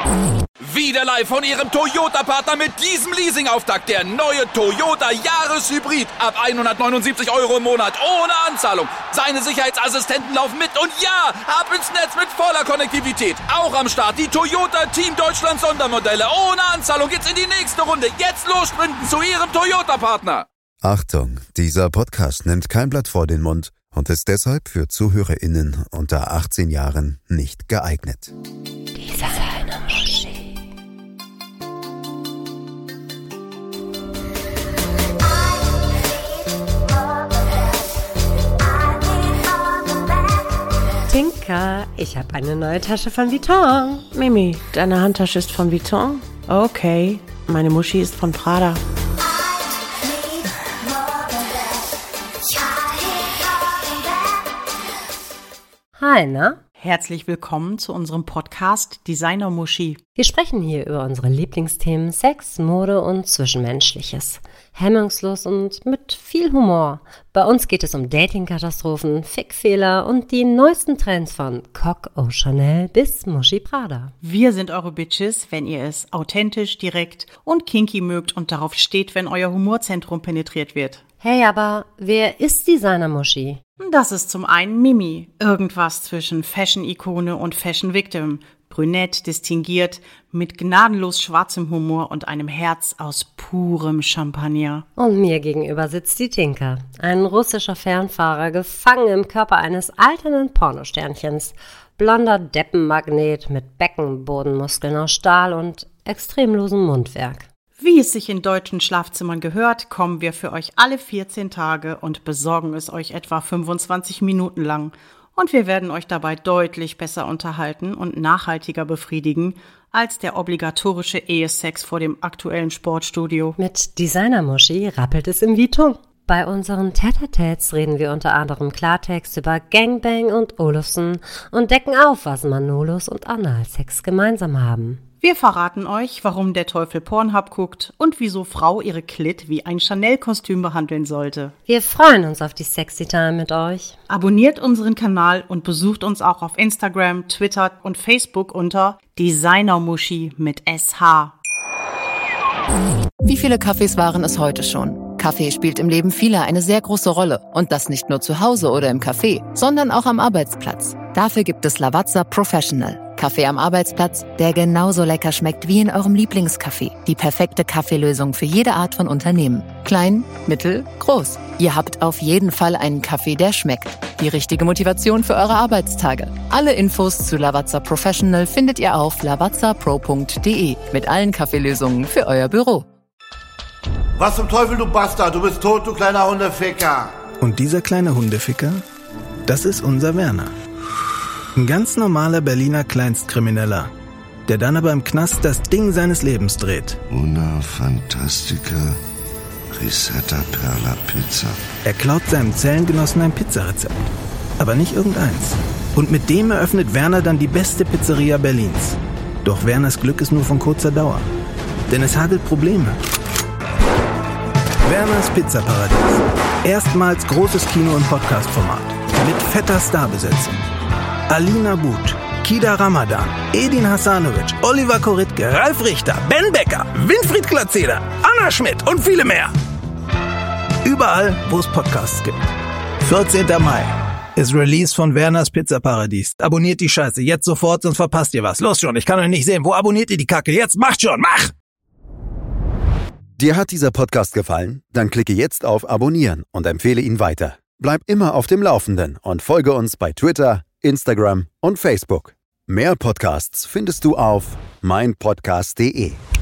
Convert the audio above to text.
Wieder live von Ihrem Toyota-Partner mit diesem Leasing-Auftakt. Der neue Toyota Jahreshybrid. Ab 179 € im Monat. Ohne Anzahlung. Seine Sicherheitsassistenten laufen mit. Und ja, ab ins Netz mit voller Konnektivität. Auch am Start die Toyota Team Deutschland Sondermodelle. Ohne Anzahlung geht's in die nächste Runde. Jetzt los sprinten zu Ihrem Toyota-Partner. Achtung, dieser Podcast nimmt kein Blatt vor den Mund und ist deshalb für ZuhörerInnen unter 18 Jahren nicht geeignet. Tinker, ich habe eine neue Tasche von Vuitton. Mimi, deine Handtasche ist von Vuitton? Okay, meine Muschi ist von Prada. Hi, na? Herzlich willkommen zu unserem Podcast Designer Muschi. Wir sprechen hier über unsere Lieblingsthemen Sex, Mode und Zwischenmenschliches. Hemmungslos und mit viel Humor. Bei uns geht es um Dating-Katastrophen, Fickfehler und die neuesten Trends von Coco Chanel bis Muschi Prada. Wir sind eure Bitches, wenn ihr es authentisch, direkt und kinky mögt und darauf steht, wenn euer Humorzentrum penetriert wird. Hey, aber wer ist Designer Muschi? Das ist zum einen Mimi, irgendwas zwischen Fashion-Ikone und Fashion-Victim. Brünett, distinguiert, mit gnadenlos schwarzem Humor und einem Herz aus purem Champagner. Und mir gegenüber sitzt die Tinker, ein russischer Fernfahrer, gefangen im Körper eines alternden Pornosternchens. Blonder Deppenmagnet mit Beckenbodenmuskeln aus Stahl und extrem losem Mundwerk. Wie es sich in deutschen Schlafzimmern gehört, kommen wir für euch alle 14 Tage und besorgen es euch etwa 25 Minuten lang. Und wir werden euch dabei deutlich besser unterhalten und nachhaltiger befriedigen als der obligatorische Ehesex vor dem aktuellen Sportstudio. Mit Designer Muschi rappelt es im Vuitton. Bei unseren Tête-à-Têtes reden wir unter anderem Klartext über Gangbang und Olufsen und decken auf, was Manolos und Analsex gemeinsam haben. Wir verraten euch, warum der Teufel Pornhub guckt und wieso Frau ihre Klit wie ein Chanel-Kostüm behandeln sollte. Wir freuen uns auf die Sexy Time mit euch. Abonniert unseren Kanal und besucht uns auch auf Instagram, Twitter und Facebook unter Designer Muschi mit SH. Wie viele Kaffees waren es heute schon? Kaffee spielt im Leben vieler eine sehr große Rolle. Und das nicht nur zu Hause oder im Café, sondern auch am Arbeitsplatz. Dafür gibt es Lavazza Professional. Kaffee am Arbeitsplatz, der genauso lecker schmeckt wie in eurem Lieblingscafé. Die perfekte Kaffeelösung für jede Art von Unternehmen. Klein, mittel, groß. Ihr habt auf jeden Fall einen Kaffee, der schmeckt. Die richtige Motivation für eure Arbeitstage. Alle Infos zu Lavazza Professional findet ihr auf lavazzapro.de mit allen Kaffeelösungen für euer Büro. Was zum Teufel, du Bastard? Du bist tot, du kleiner Hundeficker. Und dieser kleine Hundeficker, das ist unser Werner. Ein ganz normaler Berliner Kleinstkrimineller, der dann aber im Knast das Ding seines Lebens dreht. Una Fantastica Risetta Perla Pizza. Er klaut seinem Zellengenossen ein Pizzarezept, aber nicht irgendeins. Und mit dem eröffnet Werner dann die beste Pizzeria Berlins. Doch Werners Glück ist nur von kurzer Dauer, denn es hagelt Probleme. Werners Pizzaparadies. Erstmals großes Kino- und Podcast-Format. Mit fetter Starbesetzung. Alina But, Kida Ramadan, Edin Hasanovic, Oliver Koritke, Ralf Richter, Ben Becker, Winfried Glatzeder, Anna Schmidt und viele mehr. Überall, wo es Podcasts gibt. 14. Mai ist Release von Werners Pizzaparadies. Abonniert die Scheiße jetzt sofort, sonst verpasst ihr was. Los schon, ich kann euch nicht sehen. Wo abonniert ihr die Kacke? Jetzt macht schon, mach! Dir hat dieser Podcast gefallen? Dann klicke jetzt auf Abonnieren und empfehle ihn weiter. Bleib immer auf dem Laufenden und folge uns bei Twitter, Instagram und Facebook. Mehr Podcasts findest du auf meinpodcast.de.